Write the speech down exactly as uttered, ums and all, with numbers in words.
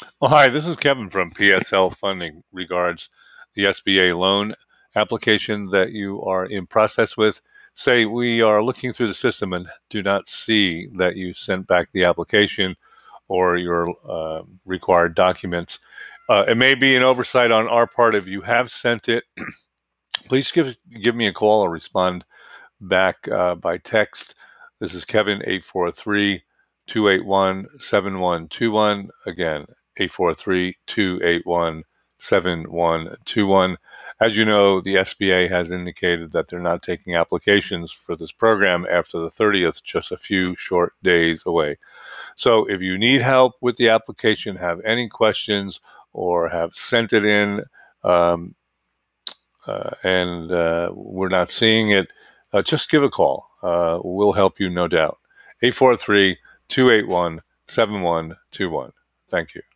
Well, hi, this is Kevin from P S L Funding regards the S B A loan application that you are in process with. Say we are looking through the system and do not see that you sent back the application or your uh, required documents. Uh, it may be an oversight on our part. If you have sent it, please give give me a call or respond back uh, by text. This is Kevin, eight four three, two eight one, seven one two one. Again, eight four three, two eight one, seven one two one. As you know, the S B A has indicated that they're not taking applications for this program after the thirtieth, just a few short days away. So if you need help with the application, have any questions, or have sent it in, um, uh, and uh, we're not seeing it, uh, just give a call. Uh, we'll help you, no doubt. eight four three, two eight one, seven one two one. Thank you.